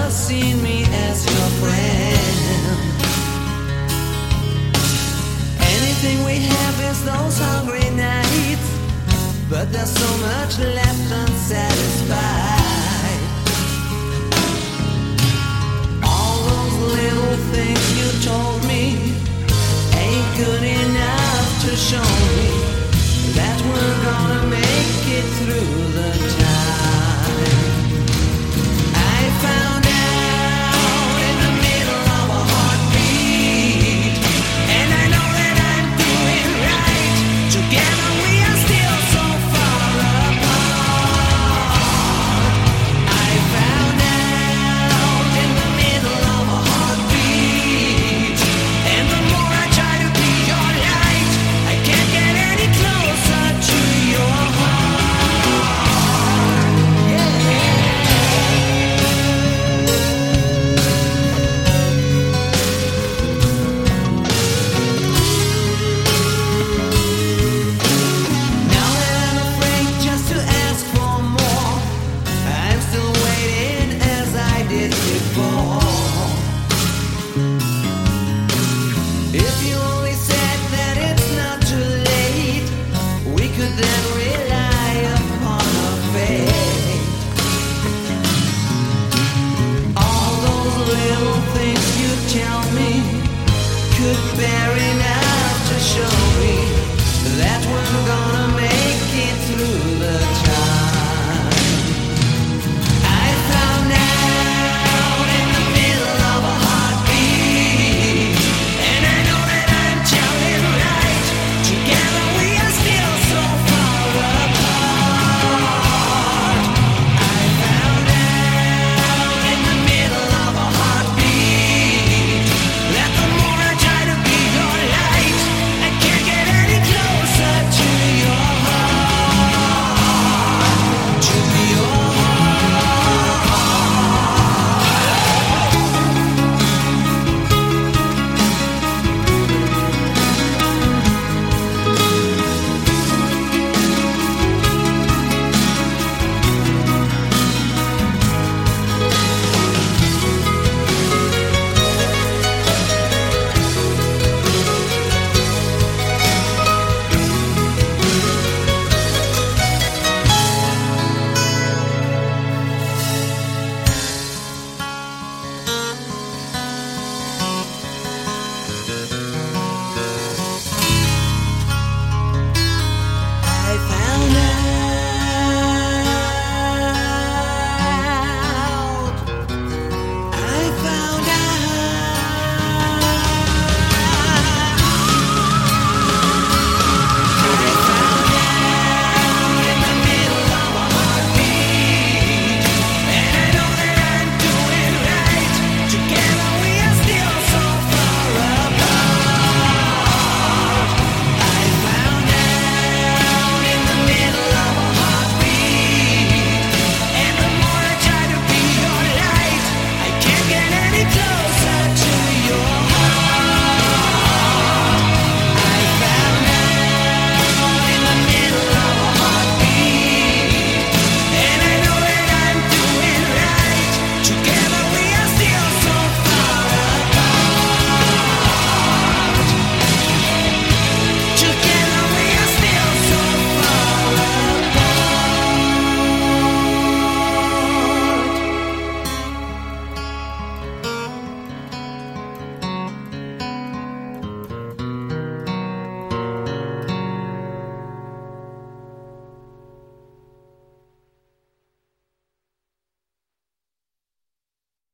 seen me as your friend. Anything we have is those hungry nights, but there's so much left unsatisfied. All those little things you told me ain't good enough to show me that we're gonna make it through the time. I found out in the middle of a heartbeat, and I know that I'm doing right. Together we are still so far apart. I found out in the middle of a heartbeat, and the more I try to be your light, I can't get any closer to your heart. Yeah. Now that I'm afraid just to ask for more, I'm still waiting as I did before. If you only said that it's not too late, we could then rely upon our fate. All those little things you tell me could bear enough to show me that we're gonna make it through the